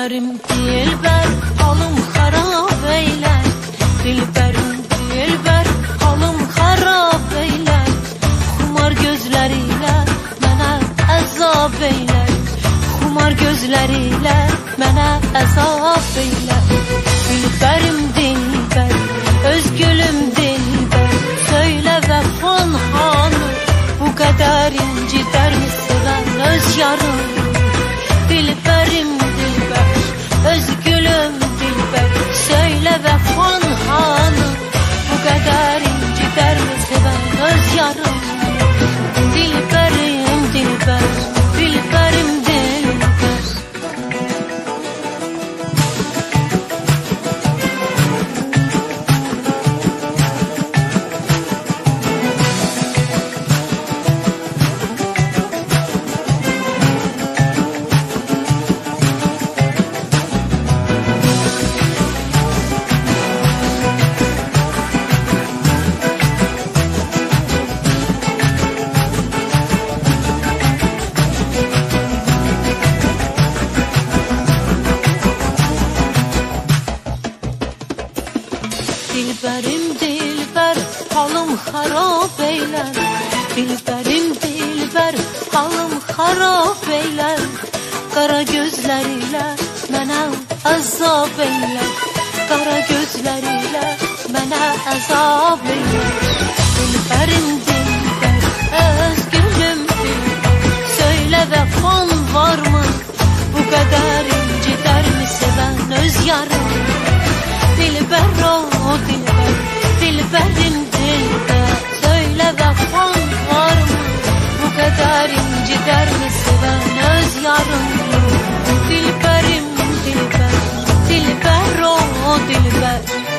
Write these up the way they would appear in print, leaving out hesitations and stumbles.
Dilberim dilber halım harap eyler. Dilberim dilber halım harap eyler. Xumar gözleriyle mənə əzab eyler. Xumar gözleriyle mənə əzab eyler. Dilberim dilber, öz gülüm dilber, söyle vəfan hanı, bu kadar incider mi seven öz yarım? Dilberim dilber, öz gülüm dilber, söyle vəfan hanı, bu kadar incider mi seven öz yarım? Dilberim dilber, dilberim dilber. Dilberim dilber halım harap eyler. Dilberim dilber halım harap eyler. Kara gözleriyle mənə əzab eyler. Kara gözleriyle mənə əzab eyler. Dilberim dilber, öz gülüm dilber, söyle vəfan var mı? Bu kadar incider mi seven öz yarım? Dilber o dilber, dilberim dilber, söyle vəfan var mı? Bu kadar incider mi seven öz yarım? Dilberim dilber, dilber o dilber.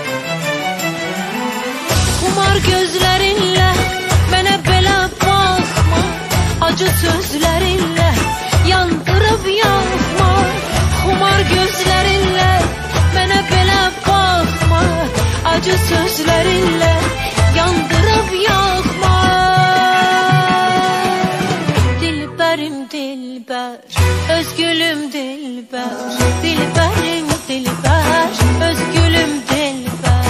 Xumar gözlerinle mənə belə baxma, acı sözlerinle yandırıp yakma. Xumar gözlerinle mənə belə bakma, acı sözlerinle yandırıp yakma. Dilberim dilber, öz gülüm dilber, dilberim dilber, öz gülüm dilber.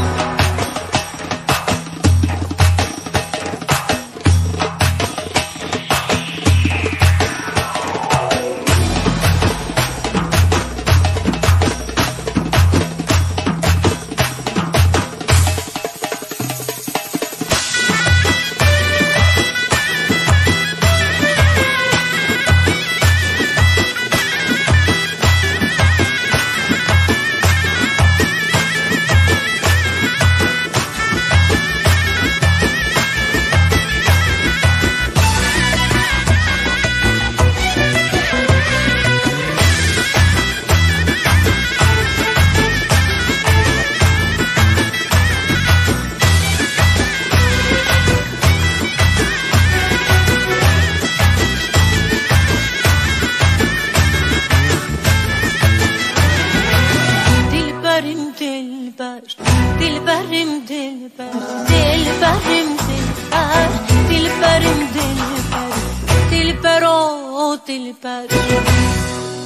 Dilberim dilber, dilberim dilber, dilberim dilber, dilber o dilber.